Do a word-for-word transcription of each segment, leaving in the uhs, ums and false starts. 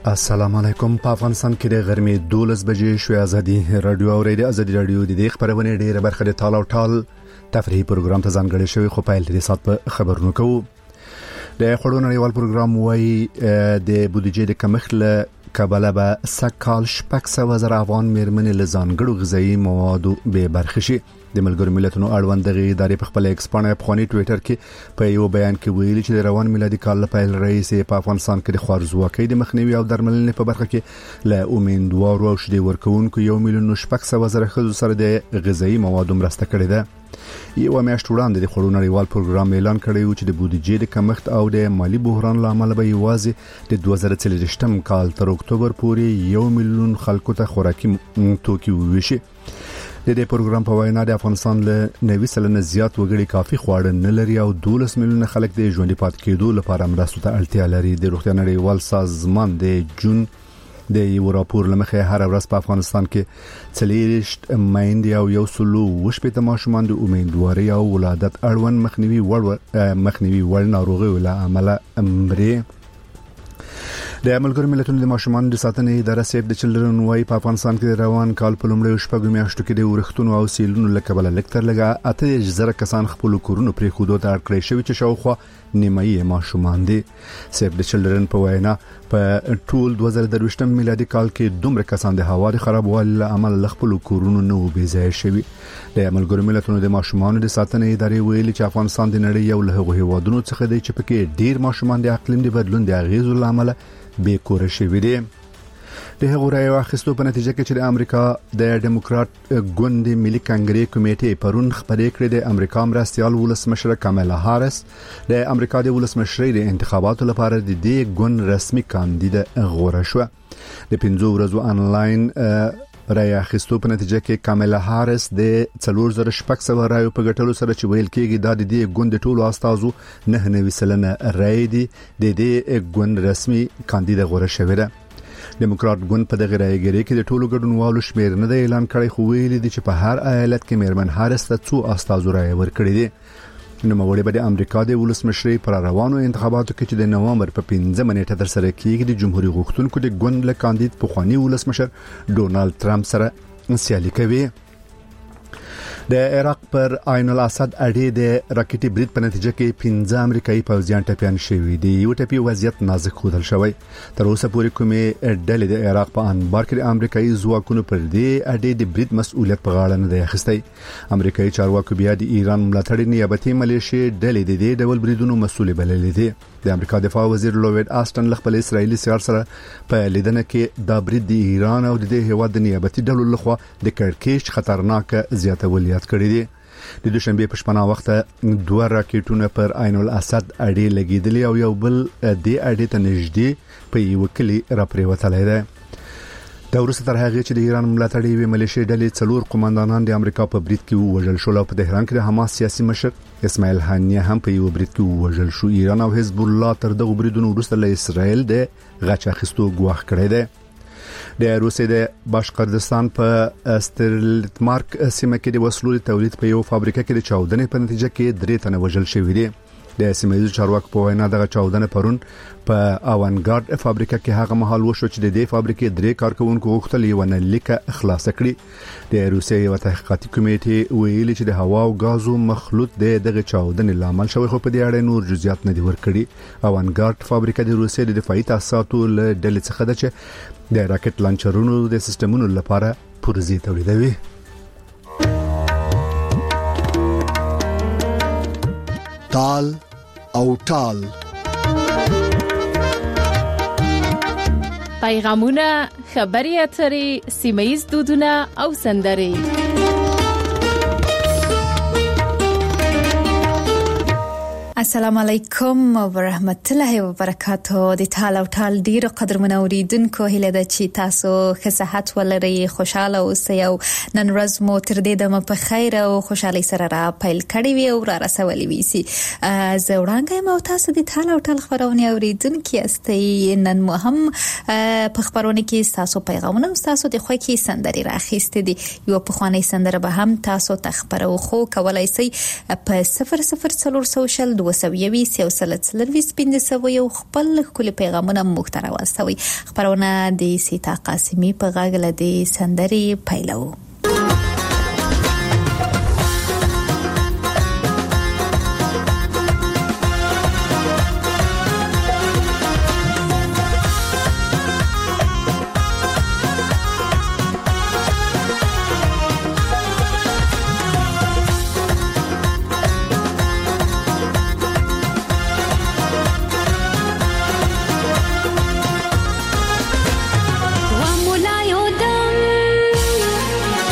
السلام علیکم. په افغانستان کې د غرمې دولس بجې شوې. ازادي رادیو او ریډیو ازادي رادیو د دې خبرونه ډیره برخه د ټال او ټال تفریحي پروګرام ته ځانګړی شوی، خو په لري سات په خبرونو کوو. د خړو نړیوال پروګرام وایي د بودیجې د کمښت له کبله به سکهال شپږ سوه زره افغان میرمنې له ځانګړو غذایي موادو به برخه شي. د ملګرو ملتونو اړوند دغه ادارې په خپل ایکس باندې په خونی ټوئیټر کې په یو بیان کې ویلي چې د روان میلادي کال لپاره رئیس په افغانستان کې د خوارزواکۍ د مخنیوي او درملنې په برخه کې له امیندوارو او شدي ورکوونکو یو میلیون شپږ سوه زره خلکو سره د غذایي موادو مرسته کړې ده. یو میاشت وړاندې د خړو نړیوال پروګرام اعلان کړی و چې د بودیجې د کمښت او د مالی بحران لامل به یوازې د دوه زره څلوېښتم کال تر اکتوبر پورې یو میلیون خلکو ته خوراکي توکي وویشي. د دې پروګرام په وینا د افغانستان له نوي سلنه زیات وګړي کافي خواړه نه لري او دولس میلیونه خلک د ژوندۍ پاتې کېدو لپاره مرستو ته اړتیا لري. د روغتیا نړیوال سازمان د جون د یو راپور لمخې هر ورځ په افغانستان کې څلېرویشت میندې او یو سلو وشپېته ماشومان د امیندوارۍ او ولادت اړوند مخنیوي وړ مخنیوي وړ ناروغیو له امله مري. د ملګرو ملتونو د ماشومان د ساتنې اداره سیف د چلډرن وايي په افغانستان کې روان کال په لومړیو شپږو میاشتو کې د ورښتونو او سیلونو له کبله لکتر لګه اته زره کسان خپل کورونو پرې خودو ته اړ کړی شوی چې شاوخوا نیمایي ماشومان دي. سیف د چلډرن په وینا په ټول دوه زره درویشتم میلادي کال کې دومره کسان د هوا د خرابوالي له امله خپل کورونو نه وبېځای شوی. د ملګرو ملتونو د ماشومان د ساتنې ادارې ویلي چې افغانستان د نړۍ یو له هغو هیوادونو څخه دی چې پکې ډیر ماشومان د اقلیم د بدلون د اغیزو له امله به کور شوی دي. د هغو رايو اخیستو په نتیجه کې چې د امریکا د ډیموکرات ګوند ملي کانګرې کمیټې پرون خبرې کړې د امریکا مرستيال ولسمشر کاملا هارس د امریکا د ولسمشرۍ د انتخاباتو لپاره د دې ګوند رسمي کاندید غوړه شو. د پنځو ورځو انلاین راي اخیستو په نتیجه کې کاملا هارس د څلور زره شپږ سوه رایو په ګټلو سره چې ویل کېږي د دې ګوند ټولو استازو نه نوي سلنه رای دي د دې ګوند رسمي کاندید غوړه شوی ده. ډیموکرات ګوند په دغه رايګری کې د ټولو ګډونوالو شمیر نه د اعلان کړی، خو ویلي دي چې په هر ایالت کې میرمن هارس ته څو استازو رای ورکړي دي. نو موري به د امریکا د ولسمشرۍ پر روانو انتخاباتو کې چې د نوامبر په پنځمه نیټه تر سره کېږي د جمهوریت غوښتونکو د ګوند له کاندید په خواني ولسمشر ډونالد ټرمپ سره سیالي کوي. د عراق پر عین الاسد اډې د راکټي برید په نتیجه کې پنځه امریکایي پوځیان ټپيان شوي دي. یو ټپي وضعیت نازک ښودل شوی. تر اوسه پورې کومې ډلې د عراق په انبار کې د امریکایي ځواکونو پر دې اډې د برید مسؤلیت په غاړه نه دی اخیستی. امریکایي چارواکو بیا د ایران ملاتړي نیابتي ملیشي ډلې د دې ډول بریدونو مسؤل بللې دي. د امریکا دفاع وزیر لوید آستن له خپل اسرایلی سیار سره په لیدنه کې دا برید د ایران او د دې هیواد د نیابتي ډلو لخوا د کړکېچ خطرناک زیاتول یاد کړی دي. د دوشنبه په شپه وخت دوه راکټونه پر عین الاسد اډې لګیدلې او یو بل د اډې ته نږدې په یو کلی را پریوتلای دی. دا ورسته تر هغه چې د ایران ملاتړي وی ملیشي ډلې څلور قوماندانان د امریکا په برید کې وژل شول او په تهران کې د حماس سیاسي مشر اسماعیل هانیه هم په یو برید کې وژل شو. ایران او حزب الله تر دغه بریدونو وروسته له اسرائیل د غچ اخیستو ګواښ کړی دی. د روسیې د باشقردستان په استرلتمارک سیمه کې د وسلو تولید په یو فابریکه کې د چاودنې په نتیجه کې درې تنه وژل شوي دي. د سیمایي چارواکو په وینا دغه چاودنه پرون په اوانګارد فابریکه کې هغه مهال وشو چې د دې فابریکې درې کارکونکو غوښتل یو نه لیکه خلاص کړي. د روسیې یو تحقیقاتي کمیټې ویلي چې د هوا او غازو مخلوط د دغه چاودنې لامل شوی، خو په دې اړه نور جزئیات نه دي ورکړي. اوانګارد فابریکه د روسیې د دفاعي تاسیساتو له ډلې څخه ده چې د راکټ لانچرونو د سیستمونو لپاره پرزې تولیدوي. تال او ټال پیغامونه، خبري اترې، سیمایي دودونه او سندرې. السلام علیکم ورحمت الله وبرکاتہ. د ټال او ټال ډیرو قدرمنو اوریدونکو هیله ده چې تاسو ښه صحت ولرئ، خوشاله اوسئ او نن ورځ مو تر دې دمه په خیر او خوشحالي سره را پیل کړی وي او را رسولي وي سي. زه وړاندې مو تاسو د ټال او ټال خبرونه اوریدونکو یاستئ. نن مو هم په خبرونه کې تاسو پیغامونه او تاسو د خوښي سندري راخېستې دي. یو په خواني سندره به هم تاسو تخبرو خو کولای سي په صفر صفر څلور سوشل وسویوي سیاست لروي سپیند سوي او خپل کلی پیغامونه مختره واستوي. خبرونه د سیتا قاسمی په غاګل د سندري پیلو. ومولا يودم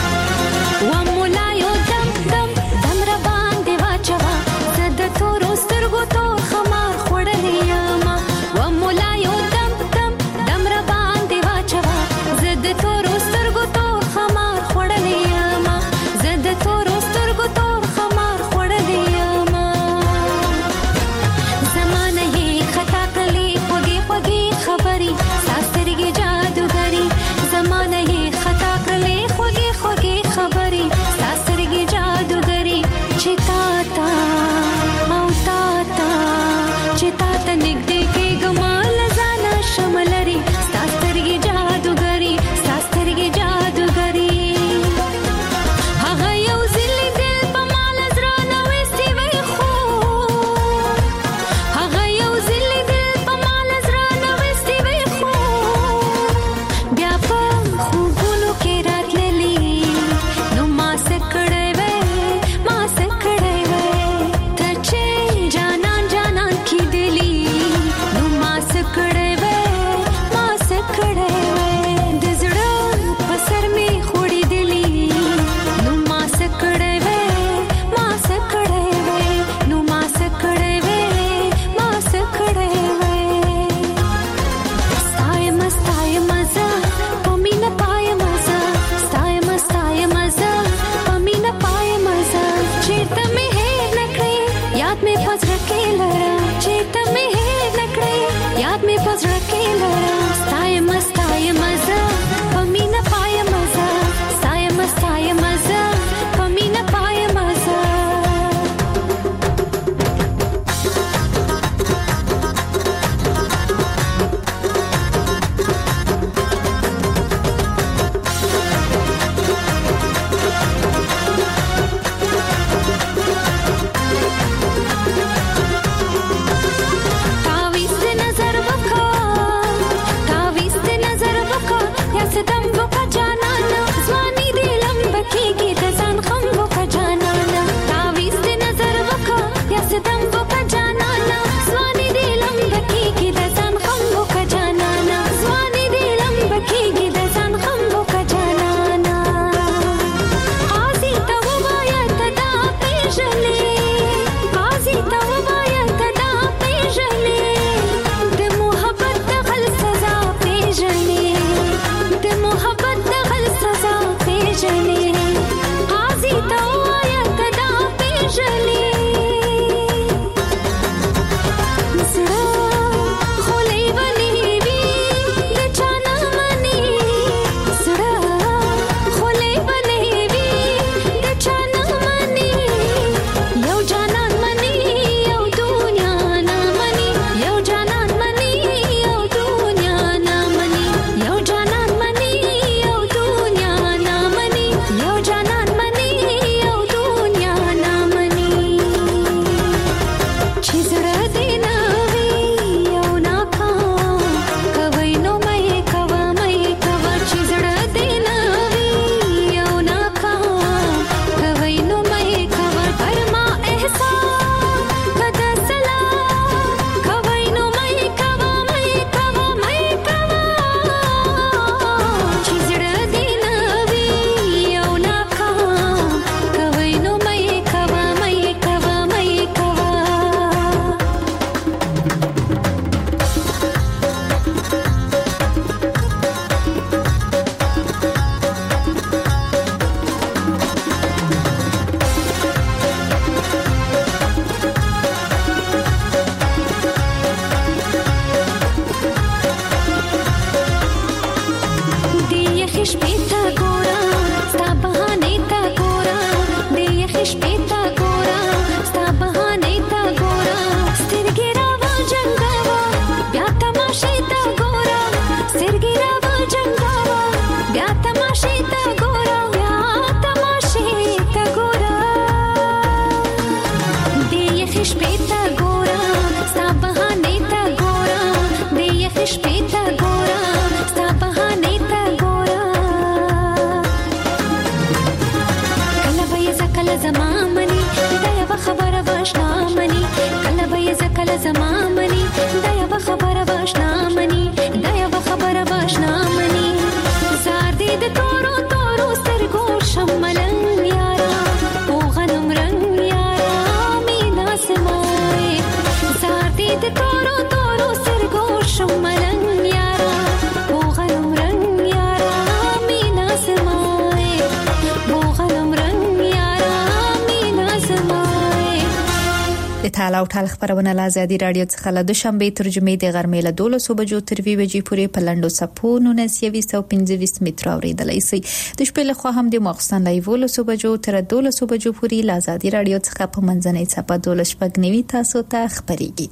شملن یارا او غنم رنگ یارا مینا سمای زردید تارو تارو سرگو شملن یارا او غنم رنگ یارا مینا سمای او غنم رنگ یارا مینا سمای د تعالی او تعالی خبرونه له ازادي رادیو څخه له دوشنبه ترجمه د غرمې له دولسو بجو تر وی بجې پورې په لندو سپو نونس یويس او پنځه متر اوریدلای شي د شپې له خوا هم د مخستان لایو له بجو تر دولسو بجو پورې له ازادي رادیو څخه په منځنۍ صفه دولس پګنوي تاسو ته خبريږي.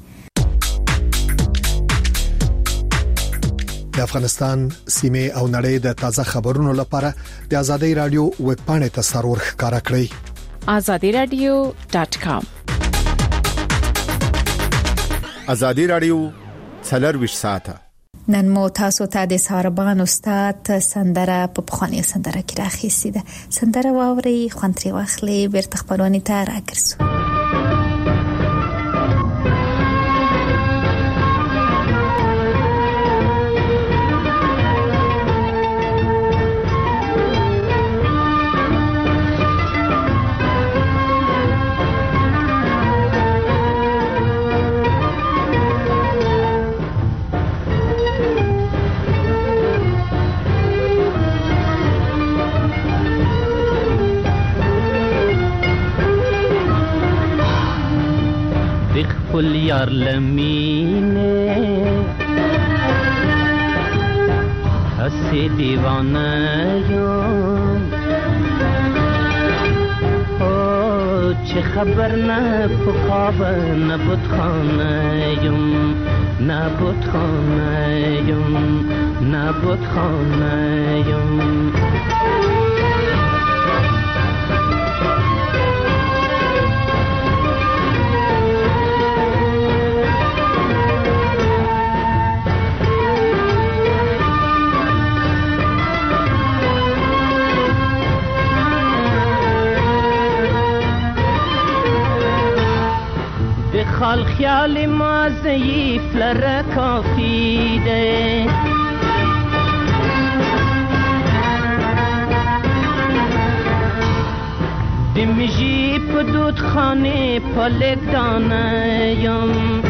د افغانستان سیمه او نړۍ د تازه خبرونو لپاره د ازادي رادیو ویب پاڼه ته سرور ښکارا کړئ azadi radio dot com. ازادي رادیو څلرویشت ساعته نن مو تاسو ته د ساربان استاد سندره په بخاني سندره کې راخېستې ده. سندره واوري خوانتري واخلي بیرته خبرونه ته راګرځو. خپل یار لمینه هستی دیوانه یم او چه خبر نه پخواب نه بودخانه یم نه بودخانه یم نه بودخانه یم خال خیال ما ضعیف لره کافی ده دمجی پا دود خانه پالک دانه یم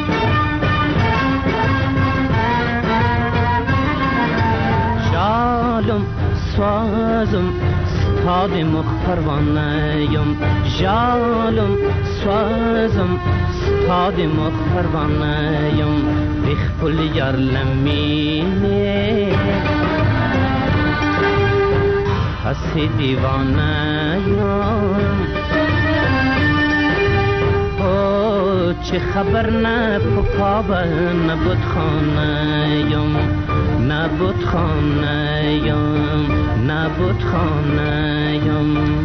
جالم سوازم ستاد مخفروانه یم جالم سوازم ستاد مخفروانه یم بخپل یار لمینه هستی دیوانه یم او چه خبر نه پکاب نه بودخانه یم نه بودخانه یم نه بودخانه یم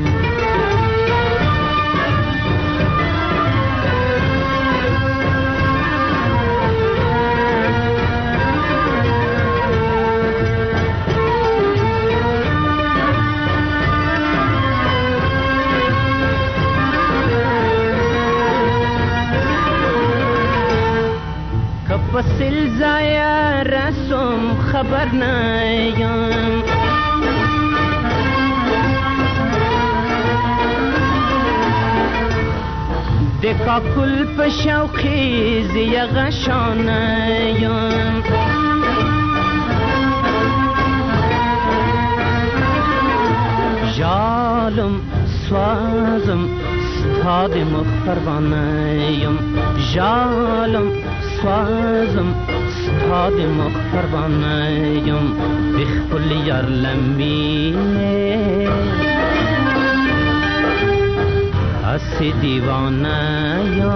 وسیل زایا رسم خبر نیم دکا کل په شوخی زی غشانیم جالم سوازم ستاد مخفروانیم جالم سوازم ستاد مخفروانیم بخپل یار لمینه هستی دیوانه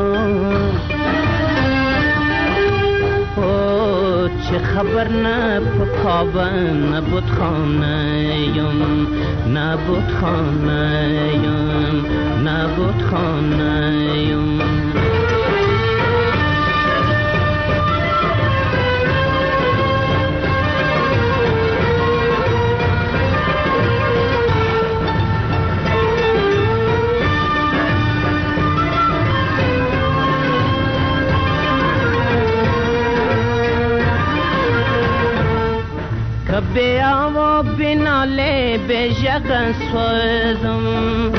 او چه خبر نه پکابه نه بودخانه یم نه بودخانه یم نه بودخانه یم بیا و بناله به ژغ سوزم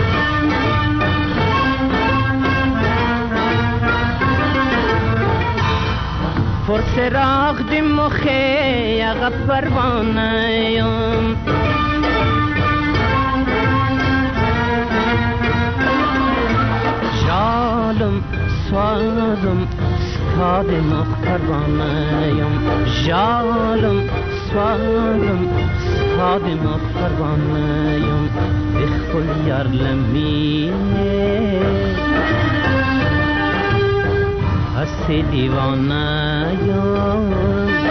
پر سراغ دی مخی اغا پروانیم جالم سوالم ستاد مخ پروانیم جالم سوالم ستاد مخ پروانیم بخل یارلمی هستی دیوانیم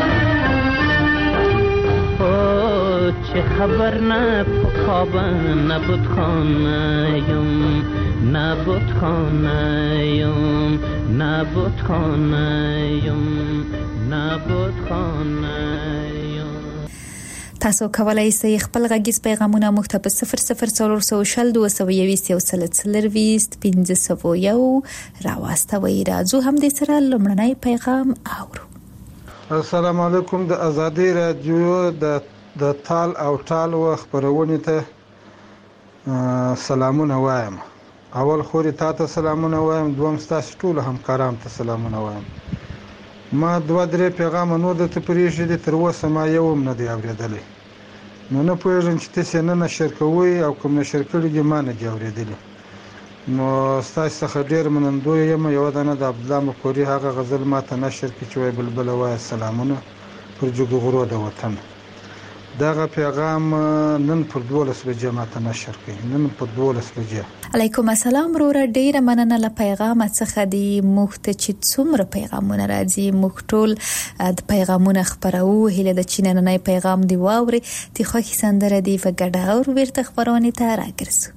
او چه خبر نه خوابم نبود خانیم نبود خانیم نبود خانیم نبود خانیم. تاسو کولای شئ خپل غږیز پیغامونه موږ ته په صفر صفر څلور سوه شل دوه سوه یوویشت یو سل څلرویشت پنځه سوه یو راواستوئ. راځو هم دې سره لومړنی پیغام اورو. السلام علیکم. د ازادي رادیو د د تال او ټال و خبرونه ته سلامونه وایم. اول خوري تاسو سلامونه وایم، دوم تاسو ټول همکاران ته سلامونه وایم. ما دوه درې پیغام نور د تپریشي د تر اوسه ما یو هم نه دی اوریدلی. نو نه پوهیږم چې تاسو نه نشر کوئ او کوم نشر کړي ما نه دی اوریدلی. نو تاسو څخه ډیر منندوی یم. یو دانه د عبد الله مقوري هغه غزل ما ته نشر کړي چې وای بلبل وای سلامونه پر جوګ غرو د وطن. دغه پیغام نن پر دولس بجې ما ته نشر کړي، نن پر دولس بجې. علیکم السلام وروره، ډیره مننه له پیغام څخه. دی موږ ته چې څومره پیغامونه راځي موږ ټول د پیغامونه خبرو. هله د چیننۍ پیغام دی واوري تی خو کی سندره دی و ګډه اور ورته خبرونه ته راګرځو.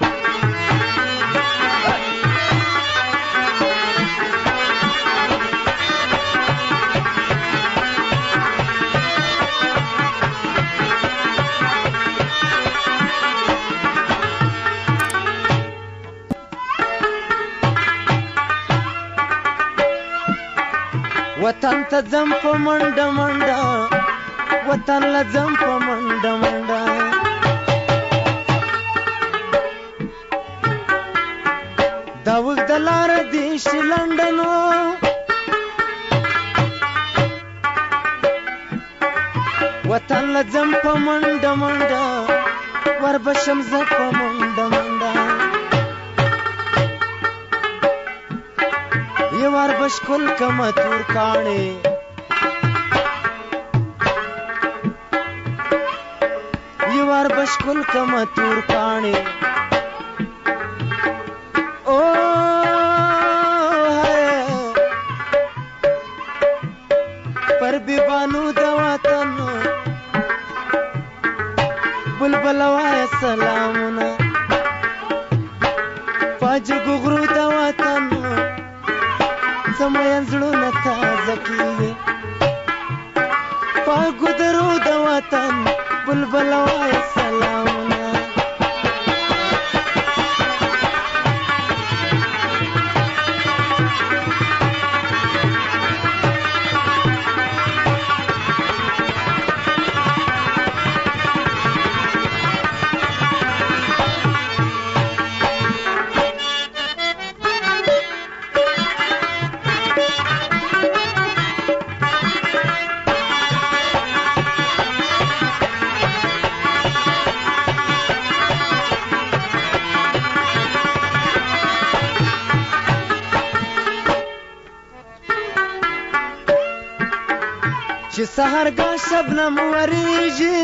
وطن ته ځم په منډه منډه، وطن له ځم په منډه منډه، دا اوږده لاره دې شي لنډنو، وطن له ځم په منډه منډه، وربشم زه په منډه منډه، یوار بشکل کما تور کاڼې، یوار بشکل کما تور کاڼې، او پر بیبانو د وطن بلبل وای سلامونه، پاجګو غرو د وطن زمین زړونه تازه کیږي، پاګو درو د وطن بلبل وای سلامونه. چې سحرګاه شبنم وریږي،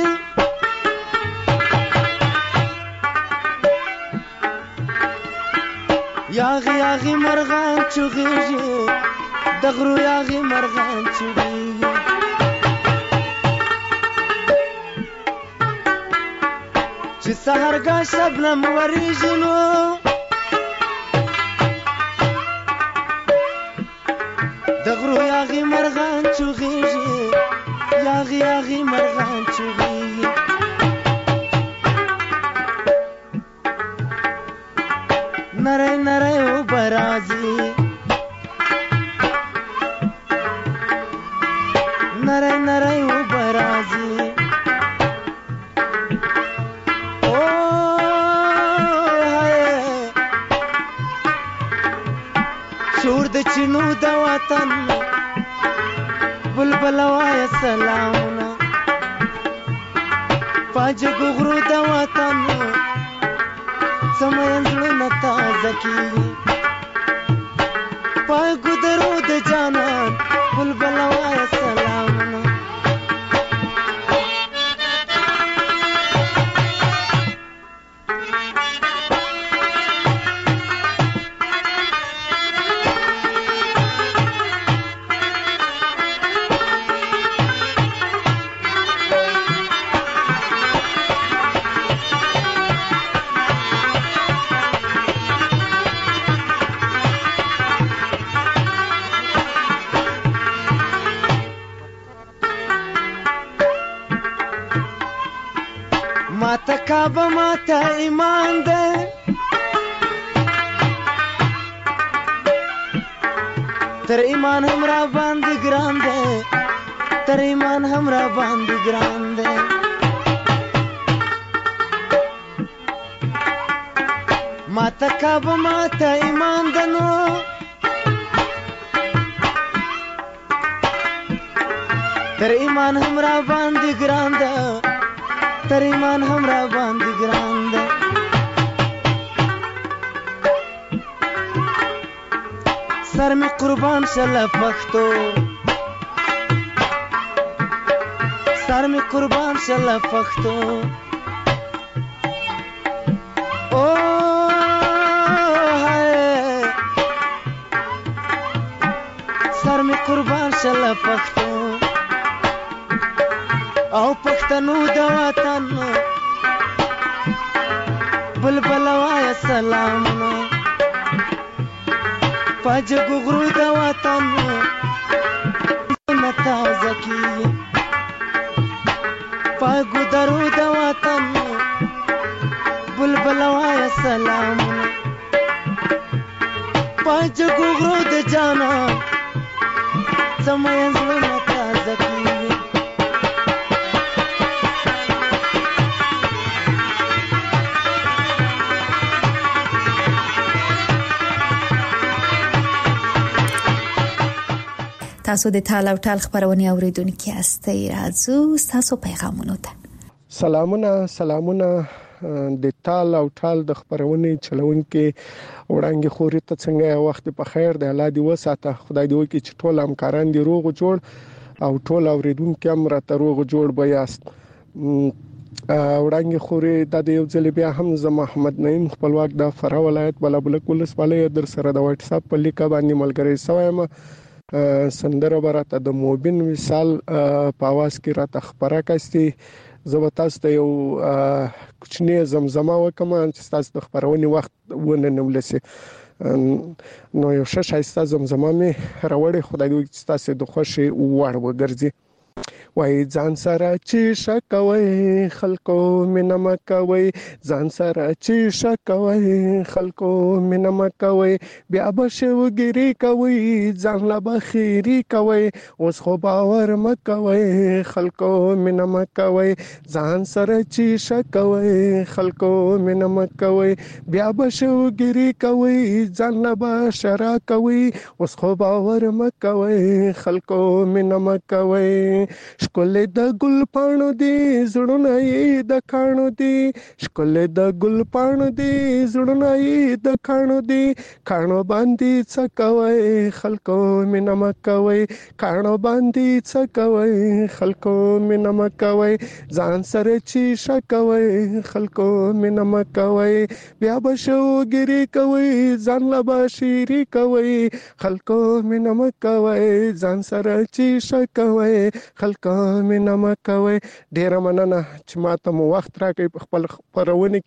یاغي یاغي مرغان چغېږي، د غرو یاغي مرغان چغېږي، چې سحرګاه شبنم وریږي نو د غرو یاغي مرغان چغېږي، یاغي یاغي مرغان چغېږي، نری نری اوبه راځي، نری نری اوبه راځي، شور د چینو د وطن بلبل وای سلامونه پاجګ غرو د وطن سمین زړه تازه کیږي پاګ درو د جانان بلبل وای سلامونه ماته کعبه ماته ایمان ده تر ایمان هم را باندې ګران ده تر ایمان هم را باندې ګران ده ماته کعبه ماته ایمان ده نو تر ایمان هم را باندې ګران ده تر ایمان هم را باندې ګران ده سر می قربان شله پښتو سر می قربان شله پښتو او هاي سر می قربان شله پښتو او پښتنو د وطن بلبل وای سلامونه پاجګ غرو د وطن تازه کیږي پاګ درو د وطن بلبل وای سلامونه پاجګ غرو د جانا سمین زړه تازه کیږي تاسو د ټال او ټال خبرونه اوریدونکو یاستئ راځو تاسو پیغامونه ته سلامونه سلامونه د ټال او ټال د خبرونه چلونکو وړاندې خوري ته څنګه وخت په خیر د الله دی وساته خدای دی وکړي چې ټول همکاران دی روغ جوړ او ټول اوریدونکو هم راته روغ جوړ بیاست وړاندې خوري د یو ځل بیا هم ز محمد نعیم خپلواک د فرا ولایت بلابلک ولسوالۍ در سره د واتس اپ په لیکه باندې ملګری سوایم سندره براته د موبین مثال په आवाज کې راته خبره کاستي زه تاسو ته یو کوچنی زمزمه وکم چې تاسو د خبرونې وخت ونه نملسي نو یو شایسته زمزمه می راوړې خدای دې چې تاسو د خوشي وړ وګرځي وای ځان سره چې شکوي خلکو مینه مکوي ځان سره چې شکوي خلکو مینه مکوي بیا به شوګری کوي ځان لا بخیری کوي اوس خو باور مکوي خلکو مینه مکوي ځان سره چې شکوي خلکو مینه مکوي بیا به شوګری کوي ځان لا بشرا کوي اوس خو باور مکوي خلکو مینه مکوي شکل د ګل پاڼو دی زړونه یې د کانو دی شکل د ګل پاڼو دی زړونه یې د کانو دی کانو باندې څه کوي خلکو مینه مکوي کانو باندې څه کوي خلکو مینه مکوي ځان سره چې شکوي خلکو مینه مکوي بیا به شوګری کوي ځان لا بشری کوي خلکو مینه مکوي ځان سره چې شکوي خلکو مینه مکوي ډیره مننه چې ماته مو وخت راکړی په خپل خبرونه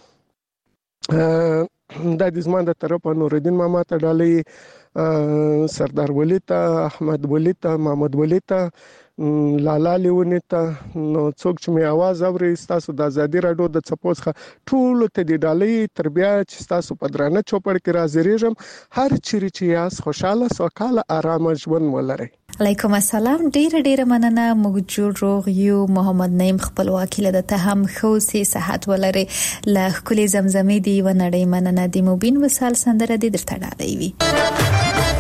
کې د دې زما د طرفه نور الدین ماما ته ډالۍ سردار ولی ته احمد ولی ته محمد ولی ته لالا لیونی ته نو څوک چې می आवाज اوري تاسو د ازادي رادیو د چپوس ټول ته دی ډالۍ تربیه چې تاسو په درانه چوپړ کې راځریږم هر چیرې چې یاس خوشاله سوکاله آرام ژوند ولرئ علیکم السلام ډیر ډیر مننه موږ جوړ روغ یو محمد نعیم خپلواکي له ته هم خو سي صحت ولري له کلی زمزمې دی و نړۍ مننه دی مبین وسال سندره دی درته ډالۍ وي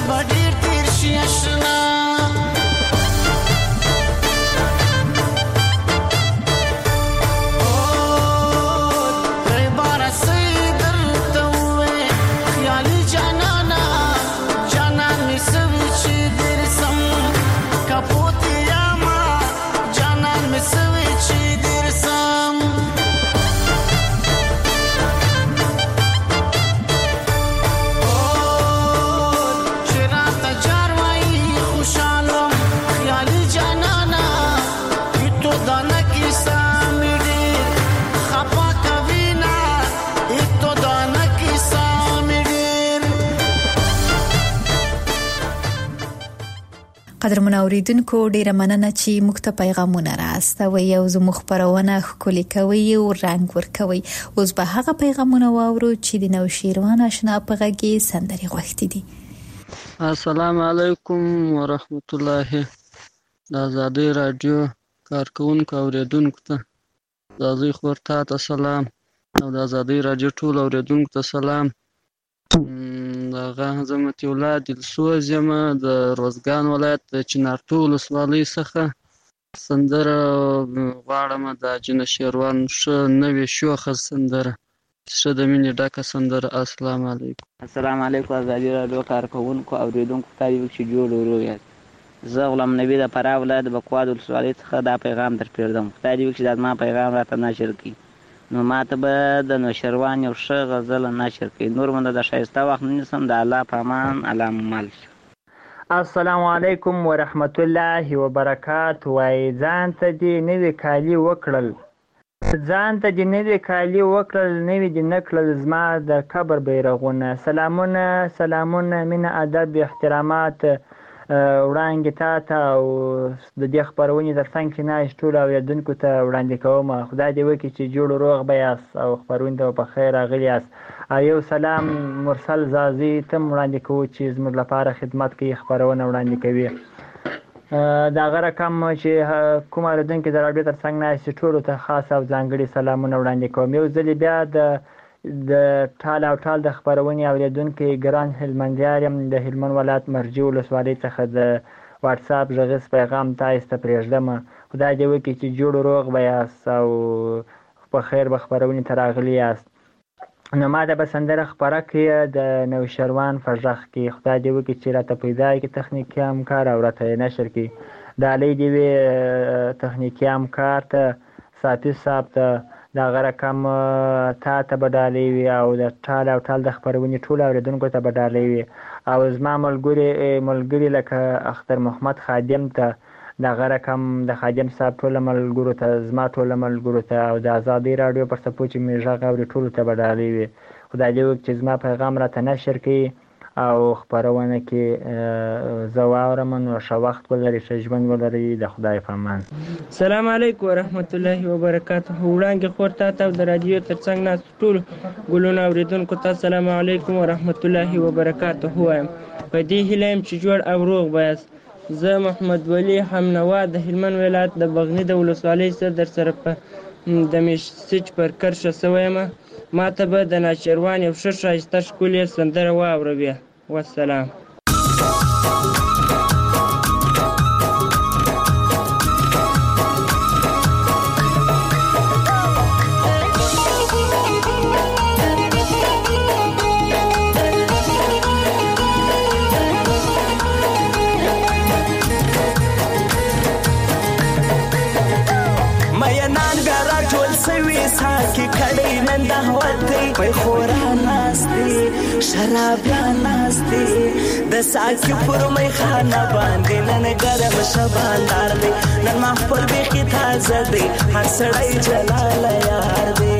بډیر تیر شي اشنا قدرمن اوریدونکو ډیره مننه چې موږ ته پیغامونه راستوي او زموږ خبرونه خولي کوي او رنگ ورکوي. اوس به هغه پیغامونه واورو چې د نوشیروان آشنا په غږی سندري غوښتي دي. السلام علیکم ورحمت الله. د آزادۍ رادیو کارکونکو اوریدونکو ته د ازي خورتا ته سلام او د آزادۍ رادیو ټول اوریدونکو ته سلام. دغه حضرت اولاد دلسوز یم د روزګان ولایت د چنارتو ولسوالۍ څخه سندره غواړم د جنشیروان ښه نوې شوخه سندره ښه د مینې ډکه سندره. السلام علیکم. السلام علیکم. آزادۍ رادیو کارکونکو اوریدونکو ته یو چې جوړ ورو یاست. زه غلام نبی د فراه ولایت بکواد ولسوالۍ څخه دا پیغام در پیردم. خدای دې وکړي چې دا پیغام راته نشر کړي نو ماته به د نوشیروان یو ښه غزل نشر کړي. نور مونږ د ښایسته وخت نیسم د الله په امان علام مل. السلام علیکم ورحمت الله وبرکاته. وای ځان ته دې نوې کالي وکړل ځان ته دې نوې کالي وکړل نوې دې نکړل زما د قبر بیرغونه. سلامونه سلامونه مینه ادب احترامات وړاندې تا ته او د دې خپرونې تر څنګ چې ناست ټولو اورېدونکو ته وړاندې کوم. خدای دې وکړي چې جوړ روغ به یاست او خپرونې ته په خیر راغلي یاست. یو سلام مرسل زازي ته وړاندې کوو چې زموږ لپاره خدمت کوي خپرونه وړاندې کوي. د هغه رقم چې کوم اورېدونکي د راډیو تر څنګ ناست ټولو ته خاص او ځانګړي سلامونه وړاندې کوم. یو ځل بیا د د ټال او ټال د خبرونې اوریدونکي ګران هلمندیار یم د هلمند ولایت مرجع ولسوالۍ څخه د واتس اپ غږیز پیغام تاسو ته پرېږدم. خدای دې وکړي چې جوړ روغ به یاست او په خیر به خبرونې ته راغلي یاست. نو ما ته به سندره خپره کړي د نوشیروان په غږ کې. خدای دې وکړي چې راته پیدا کړي تخنیکي همکار او راته نشر کړي. ډالۍ دې وي تخنیکي همکار ته صافي صاحب ته د هغه رقم تا ته به ډالۍ وي او د ټال او ټال د خپرونې ټولو اورېدونکو ته به ډالۍ وي او زما ملګري ملګري لکه اختر محمد خادم ته د هغه رقم د خادم صاحب ټولو ملګرو ته زما ټولو ملګرو ته او د آزادۍ راډیو پر څپو چې مې غږ اوري ټولو ته به ډالۍ وي. خدای دې وکړي چې زما پیغام راته نشر کړي او خپرونه کې زه واورم نو ښه وخت ولري ښه ژوند ولري د خدای په امان. السلام علیکم ورحمت الله وبرکاته. وړاندې خور تا ته د رادیو تر څنګ ناست ټول ګلونه اوریدونکو ته السلام علیکم ورحمت الله وبرکاته وایم. په دې هیله یم چې جوړ او روغ به یاست. زه محمد ولی همنوا د هلمند ولایت د بغنی د ولسوالۍ څخه در سره په د میسج پر کرښه سوی یم. ما ته به د نوشیروان یو ښه ښایسته ښکلې سندره واوروي. والسلام. ساکي کړي نن د هوتي په خورا ناشتي شراب یا ناشتي د ساکي پر مې خانه باندې نن ګرم شباندار دی نن محفل به کی تازه دی هر سړی جلال یار دی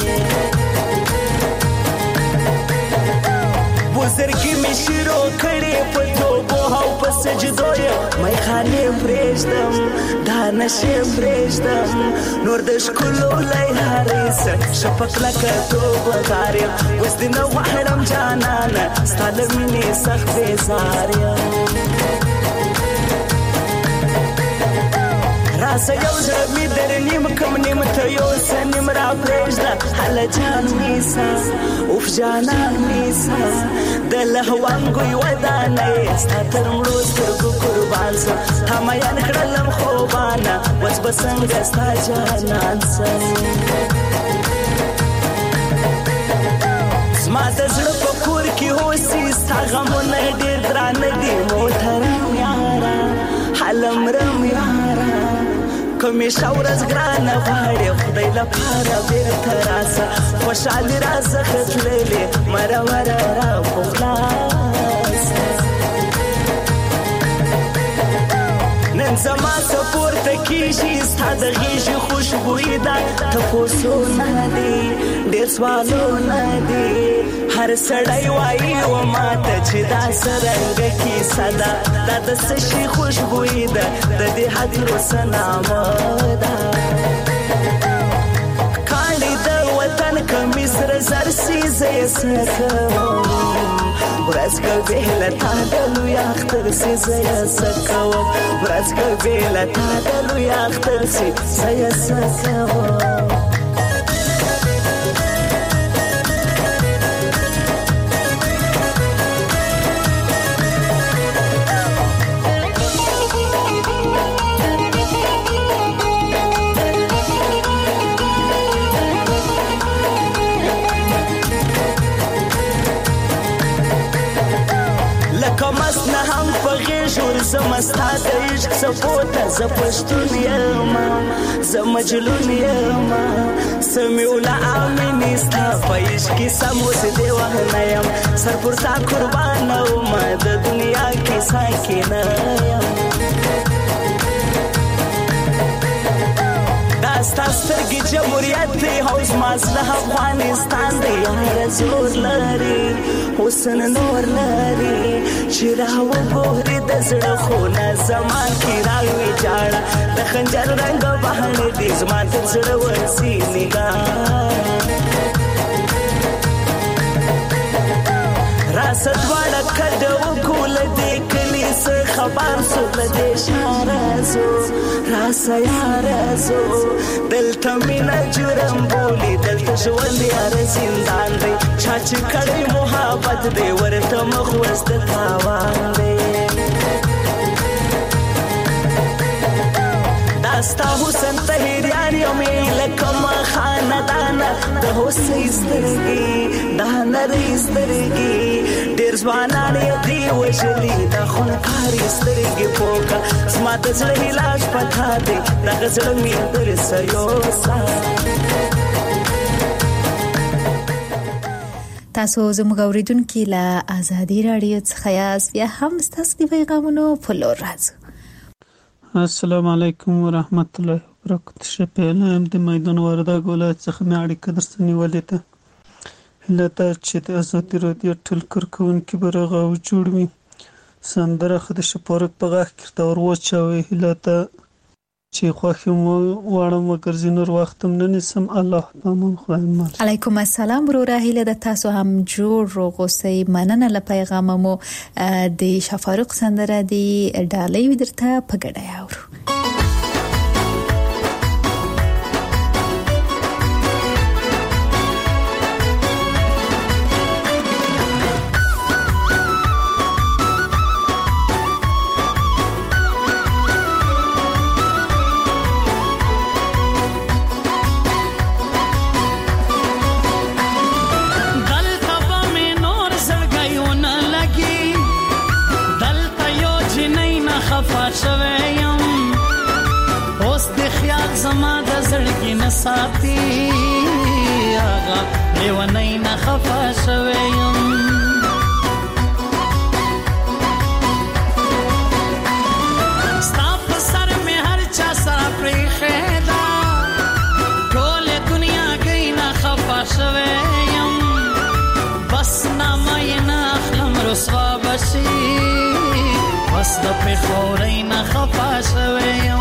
بزرګي مې شروع کړي په توبو او په سجدو مې خانه پرېږدم دا نشه پرېږدم نور د شکلو لای هریس شپک لکه توبه دارم اوس دې نو وحرم جانانه ستاله مینې سخت بیزار یم راسه یو زړه مې در نیم کم نیم ته یو څه نیم را پرېږده هله جان نیسه اوف جانان نیسه د لهوانګو یوه دانه یې ستا تر مړو سترګو قربان سم تا میان کړلم خوبانه اوس به څنګه ستا جانان سم زما د زړه په کور کې اوسي ستا غمونه ډېر درانه دي موټرم یاره هلمرم یاره کمیشه ورځ ګرانه غواړې خدای لپاره بېرته راسه خوشحالي راڅخه تللې مرمره را په خلاصه نن زما څه پورته کېږي ستا د غېږې خوشبويي ده تپوسونه دي ډېر سوالونه دي هر سړی وایي و ماته چې دا څرنګه کیسه ده دا د څه شي خوشبويي ده د دې هدیرو څه نامه ده کاڼي د وطن کمیس سره زر سي زه یې څه کوم ورځ که بېله تا د لوی اختر سي زه یې څه کوم ورځ که بېله تا د لوی اختر سي زه یې څه کوم زما ستا د عشق څپو ته زه پښتون یم زه مجنون یم سمیع الله امینې ستا په عشق کې سم اوس دې وهنه یم سر پر تا قربانه ومه د دنیا کې ساکنه یم دا ستا سترګې جمهوریت دی او زما زړه افغانستان دی یاره زور لري حسن نور لري چې راوګورې د زړه خونه زما کې راوي جاړه د خنجر رنګ بهانې دي زما تر زړه ورسي نګاه راسه دواړه کډه وکړو له دې کلي څه خبر سو له دې ښاره ځو راسه یاره ځو دلته مینه جرم بولي دلته ژوند یاره زندان دی چا چې کړی محبت دی ورته مخ اوس د تاوان دی دا ستا حسن طهیریان یمې لکه ما خاندانه د هوسۍ سترګې دا نرۍ سترګې ډېر ځوانان یې دي وژلي دا خونکارې سترګې پوکه زما د زړه علاج پتا دی دغه زړه مې درسه یوسه تاسو زموږ اوریدونکي له آزادي رادیو څخه یاست بیا هم ستاسو د پیغامونو په لور راځو السلام علیکم ورحمت الله وبرکاته شپېلم د میدان وردګ ولایت څخه مې اړیکه درته نیولې ده هیله ده چې د ازادي رادیو ټول کارکوونکي به رغاو جوړ وي سندره خو د شپارک په غږ کې ورته ور واچوئ هیله ده چې خوښې مو واړم مګر ځینور وخت هم نه نیسم الله پامان خدای مال علیکم السلام وروره هیله ده تاسو هم جوړ روغ اوسئ مننه له پیغام مو د شفاروق سندره دی ډالۍ درته په ګډه اورو ساتي آغا لیونی نخفا شویم ستا په سر میں هر چا سره پریخیدا ټول دنیا گئی نخفا شویم بس نامه نه اخلم رسوا بشي بس د پخوري نخفا شویم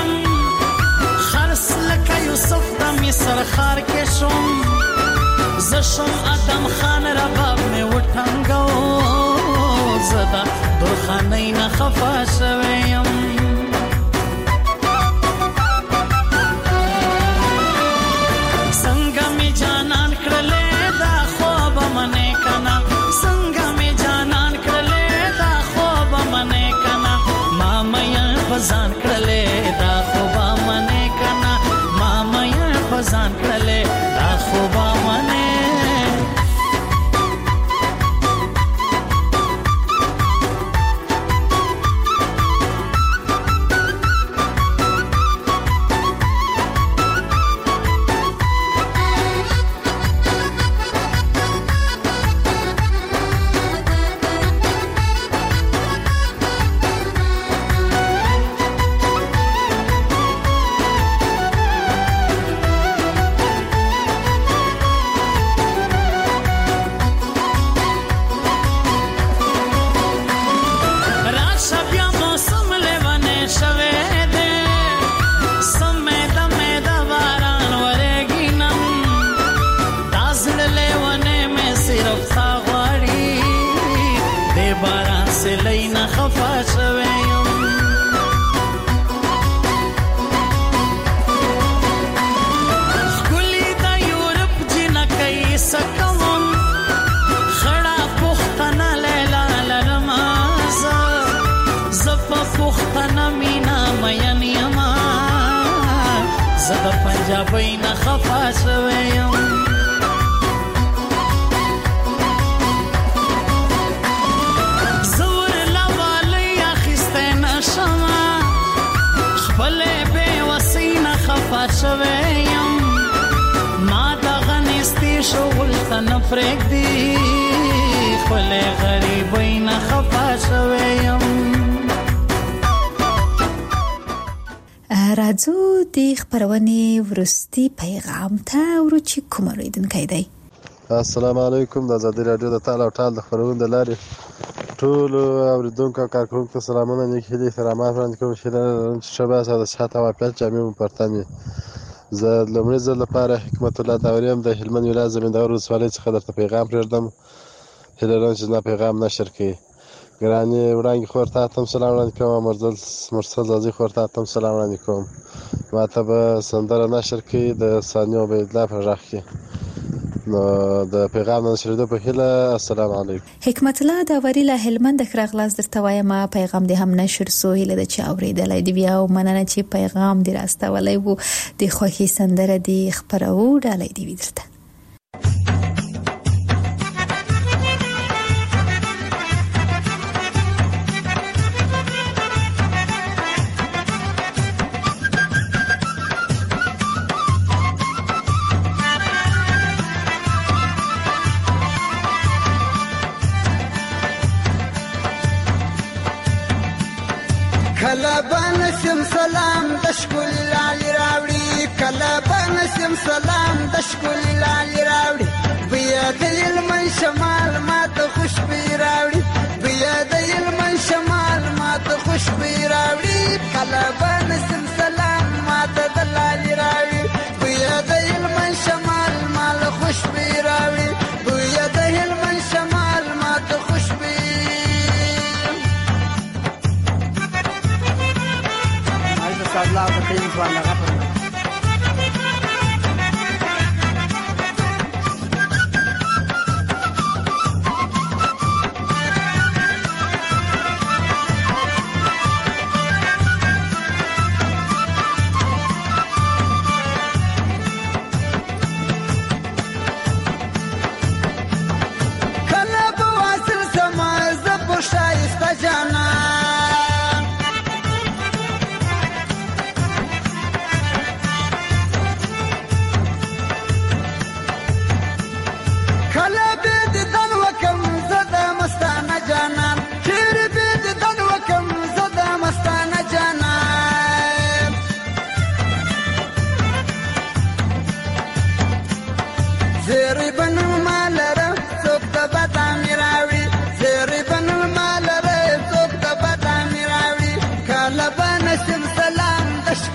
سرخار کې شوم زشم ادم خان رباب می وټنګو زدا درخانې نه خفا شویم څنګه می جانان کړلې دا خوب منې کنا څنګه می جانان کړلې دا خوب منې کنا ما مې بزان کړلې دا خوب منې کنا ما مې بزان کړلې دا خوب منې پنجابی نه خفا شویم زور لوالی اخیسته نشم خپل بے وسی نه خفا شویم ما دغه نستی شغل ته نه پرېږدي خپل غریبی نه خفا شویم راځو د خبرونې ورستي پیغام ته ورچې کوم اوریدونکي دی. السلام علیکم. د آزادي رادیو د تعال او ټال د خبرونو د لارې ټول اوریدونکو کارکونکو ته سلامونه نیک هیلې احترامات وړاندې کوم چې د شباس او د صحت او عافیت جامع مپرتنې زه لومړی ځل لپاره حکمت الله داوریم د هلمند ولایت زمینداور ولسوالۍ څخه درته پیغام پرېږدم. هیله لرم چې زما پیغام نشر کړئ. ګرانې وړانګې خور ته هم سلام وړاندې کوم. مرزل مرسل زازي خور ته هم سلام وړاندې کوم. ما ته به سندره نشر کړي د ثانیه عبیدالله په غږ کې. نو د پیغام نشریدو په هیله السلام علیکم. حکمت الله داوري له هلمند ښه غلاس درته وایم پیغام دې هم نشر سو هیله د چا اوریدلای دی بیا او مننه چې پیغام دې راستولای وو د خوښي سندره دې خبرو ډالۍ دی درته. کله بنسم سلام د شکل لالی راوړي کله بنسم سلام د شکل لالی راوړي بیا د علمن شمال ماته خوشبي راوړي بیا د علمن شمال ماته خوشبي راوړي کله بنسم سلام ماته د لالی راوړي بیا د علمن شمال مال خوشبي راوړي بیا د علمن شمال ماته خوشبي الله بخير وعلى غفر كلا بواصل سما زبو شايستا جانا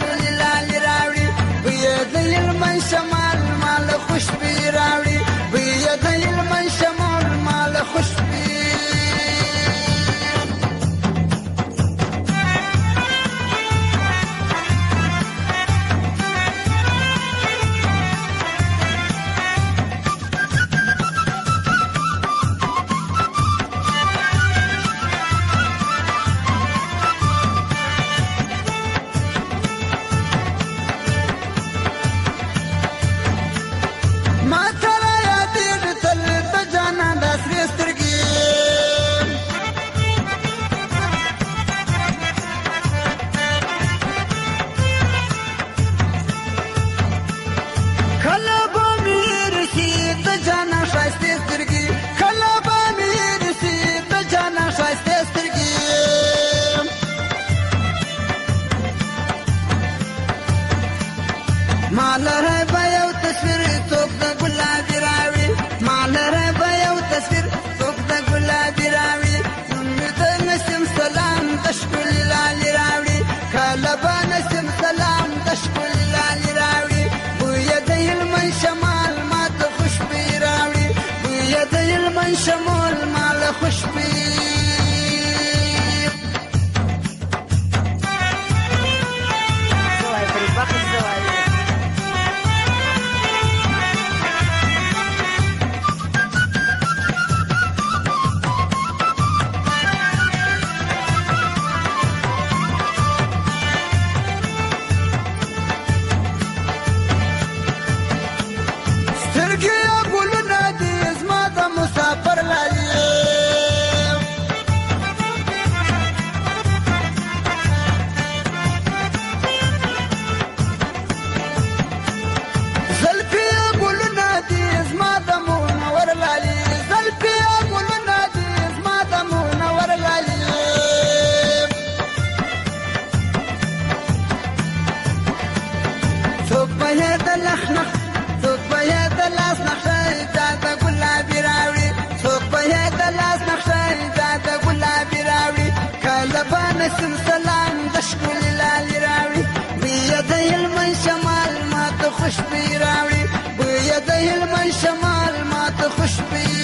شمال مال خوشبي راوړي مالره به یو تصویر څوک د ګلابي راوړي مالره به یو تصویر څوک د ګلابي راوړي نوم د نسیم سلام د ښکلي لالي راوړي کله به نسیم سلام د ښکلي لالي راوړي بویه د هلمند شمال ماته خوشبويي راوړي بویه د هلمند شمال ماله خوشبويي نسیم سلام د ښکلي لالي راوړي بویه د هلمند شمال ماته خوشبويي راوړي بویه د هلمند شمال ماته خوشبويي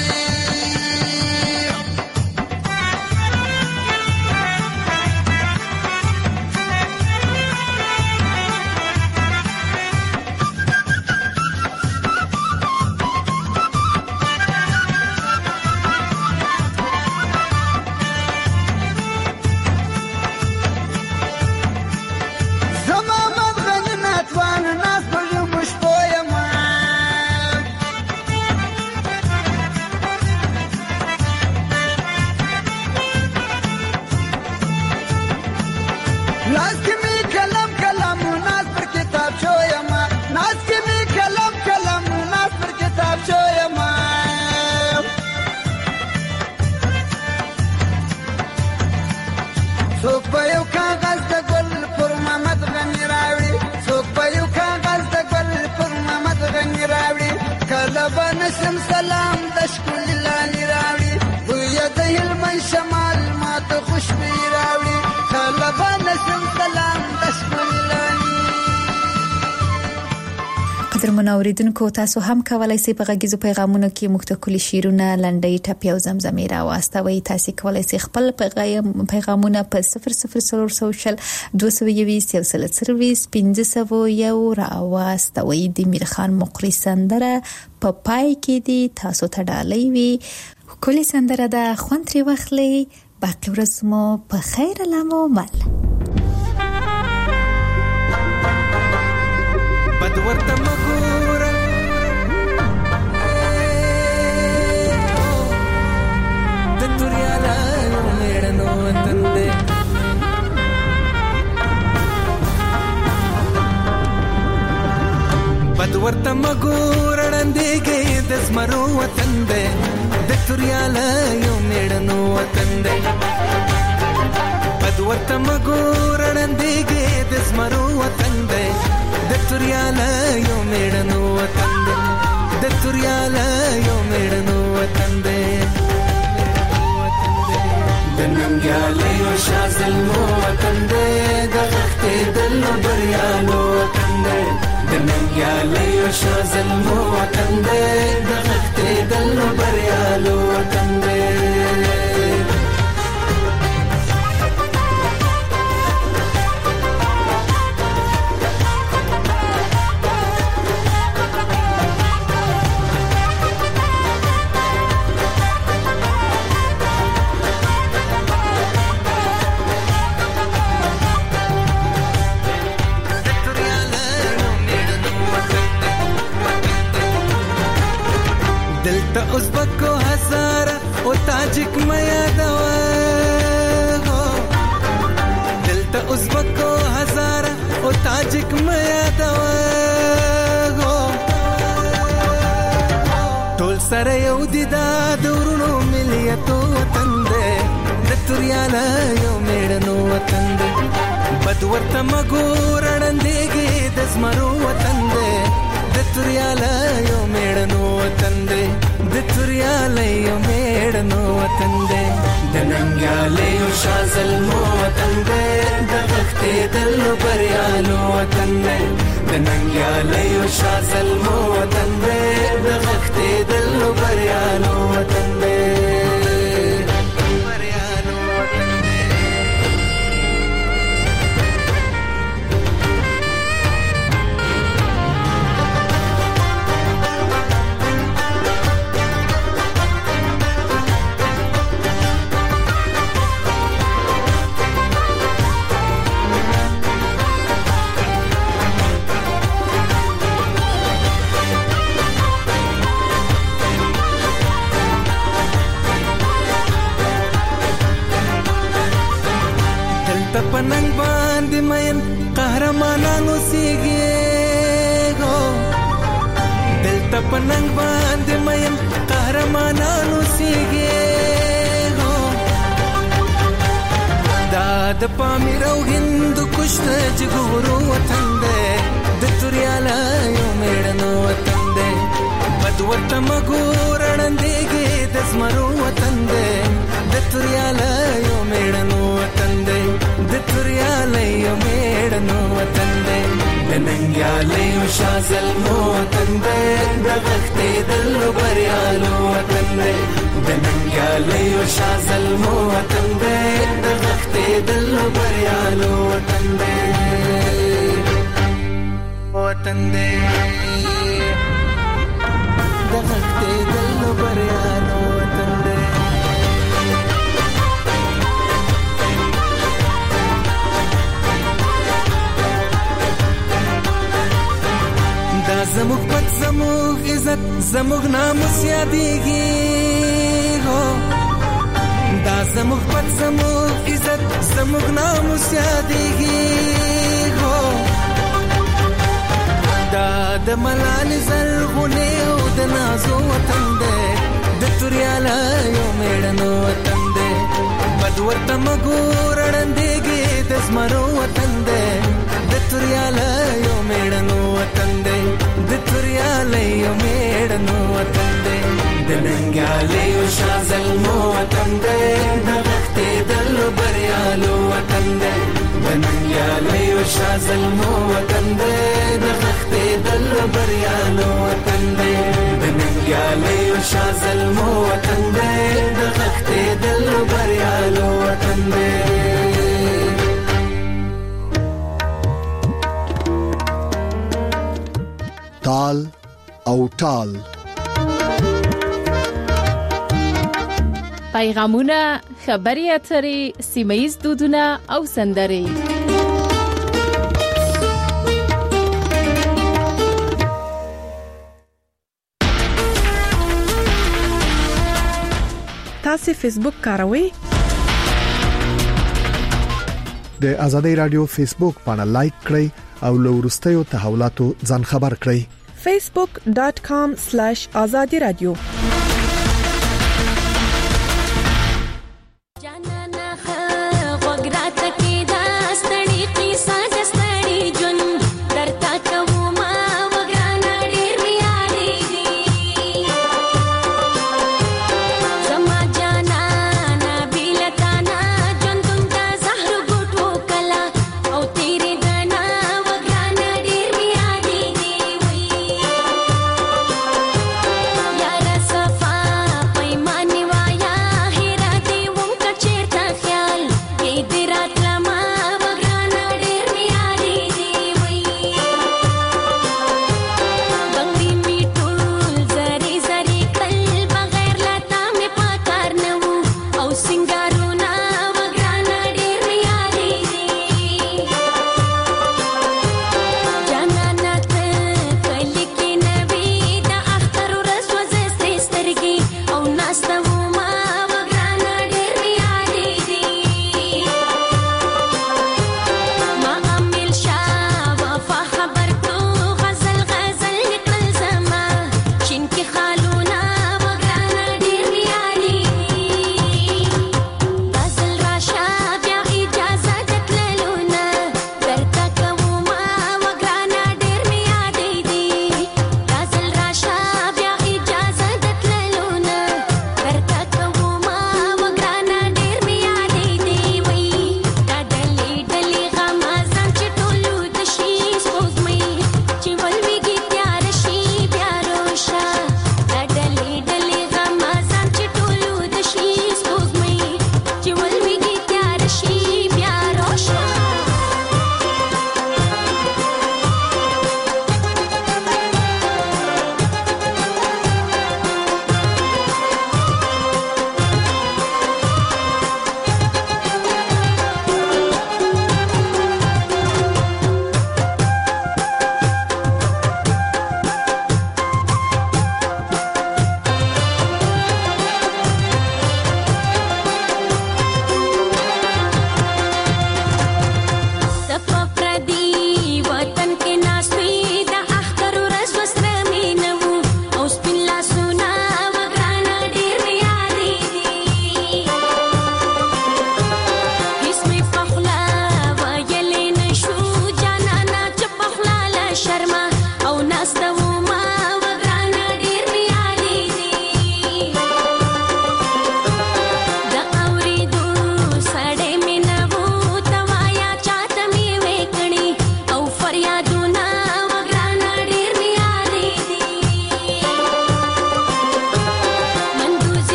څوک به یو کاغذ د ګل پر محمد غني راوړي څوک به یو کاغذ د ګل پر محمد غني راوړي کله به نسیم سلام د ښکلي لالي راوړي بویه د هلمند شمال ماته خوشبويي راوړي کله به نسیم سلام د ښکلي لالي. قدرمن اوریدونکو تاسو هم کولای شئ په غږیزو پیغامونو کې مختکلي شیرونه لنډۍ ټپي او زمزمې راواستوئ. تاسو کولای شئ خپل پیغامونه په صفر صفر صفر سوشل دوه سوه یویشت یو سل سرویس پنځه سوه یو راواستوئ. د میرخان مقری سندره په پای کې دی تاسو ته ډالۍ وي کلی سندره ده خوند ترې واخلئ. باقي ورځ مو په خیر العمل. بد ورته مګوره د توریاله میړنو وطن دی بد ورته مګوره ړندېږي د زمرو وطن دی د توریاله یو میړنو وطن دی بد ورته مګوره ړندېږي د زمرو وطن دی د توریاله یو میړنو وطن دی د توریاله یو میړنو وطن دی د ننګیاله یو شازلمو وطن دی د غښتېدلو بریالو وطن دی د ننګیاله یو شازلمو وطن دی د غښتېدلو بریالو وطن دی. دلته ازبکو هزاره او تاجک میا دوا دلته ازبکو هزاره او تاجک میا دوا ټول سره یو دي دا دورونو مليتو وطن دی د توریاله یو میړنو وطن دی بد ورته مګور ړندېږي د زمرو وطن دی تریاله یو میړنو وطن دی د ننګیاله یو شازل مو وطن دی د غختې دل بریالو وطن دی د ننګیاله یو شازل مو وطن دی د غختې دل بریالو وطن دی پننګ باندې مین قهرمانانو سیږي دلته پننګ باندې مین قهرمانانو سیږي دا د پامیر او هند کشت جګورو وطن دی د توریاله یو میړنو وطن دی بد ورته مګورړندېږي د زمرو وطن دی د توریاله یو میړنو وطن دی د توریاله یو میړنو وطن دی د ننګیاله یو شازل مو وطن دی د غختې دل بریالو وطن دی د ننګیاله یو شازل مو وطن دی د غختې دل بریالو وطن دی وطن دی د غختې دل بریالو وطن دی دا زموږ پت زموږ عزت زموږ ناموس یادېږي دا زموږ پت زموږ عزت زموږ ناموس یادېږي دا د ملالې زرغونې او د نازو وطن دی د توریاله یو میړنو وطن دی بد ورته مګورړندېږي د زمرو وطن دی د توریاله یو میړنو وطن دی د توریاله یو میړنو وطن دی د ننګیاله یو شازل مو وطن دی د غختې دل بریالو وطن دی د ننګیاله یو شازل مو وطن دی د غختې دل بریالو وطن دی د ننګیاله یو شازل مو وطن دی د غختې دل بریالو وطن دی تال او ټال پیغامونه خبري اترې سیمایي دودونه او سندرې تاسو فیسبوک کاروئ د ازادي رادیو فیسبوک باندې لایک کړئ او له ورستیو تحولاتو ځان خبر کړئ facebook dot com slash azadi radio